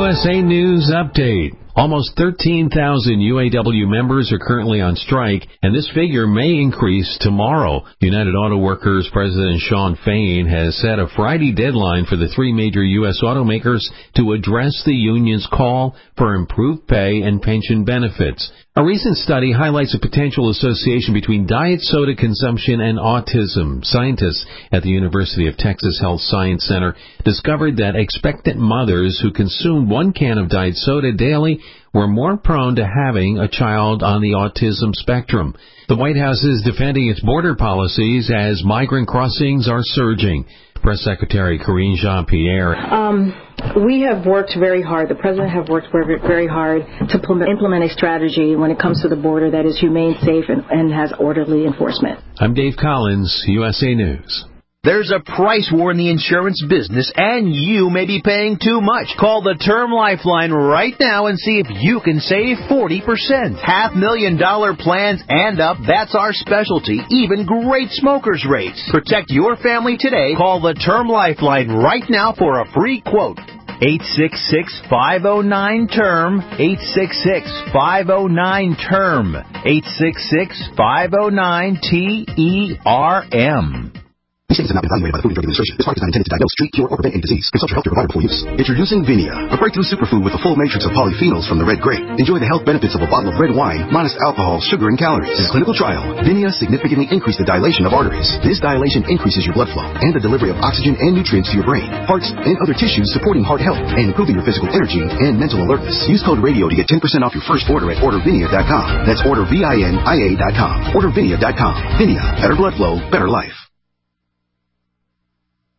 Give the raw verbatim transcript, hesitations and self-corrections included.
S A News Update. Almost thirteen thousand U A W members are currently on strike, and this figure may increase tomorrow. United Auto Workers President Shawn Fain has set a Friday deadline for the three major U S automakers to address the union's call for improved pay and pension benefits. A recent study highlights a potential association between diet soda consumption and autism. Scientists at the University of Texas Health Science Center discovered that expectant mothers who consumed one can of diet soda daily were more prone to having a child on the autism spectrum. The White House is defending its border policies as migrant crossings are surging. Press Secretary Karine Jean-Pierre. Um, we have worked very hard, the President have worked very, very hard to implement a strategy when it comes to the border that is humane, safe, and, and has orderly enforcement. I'm Dave Collins, U S A News. There's a price war in the insurance business, and you may be paying too much. Call the Term Lifeline right now and see if you can save forty percent. Half million dollar plans and up, that's our specialty. Even great smokers rates. Protect your family today. Call the Term Lifeline right now for a free quote. eight six six, five oh nine, T E R M. eight six six, five oh nine, T E R M. eight six six, five oh nine, T E R M. These statements have not been evaluated by the Food and Drug Administration. This product is not intended to diagnose, treat, cure, or prevent any disease. Consult your healthcare provider before use. Introducing Vinia, a breakthrough superfood with a full matrix of polyphenols from the red grape. Enjoy the health benefits of a bottle of red wine, minus alcohol, sugar, and calories. In a clinical trial, Vinia significantly increased the dilation of arteries. This dilation increases your blood flow and the delivery of oxygen and nutrients to your brain, hearts, and other tissues, supporting heart health and improving your physical energy and mental alertness. Use code RADIO to get ten percent off your first order at order vinia dot com. That's order V I N I A dot com. order vinia dot com. Vinia, better blood flow, better life.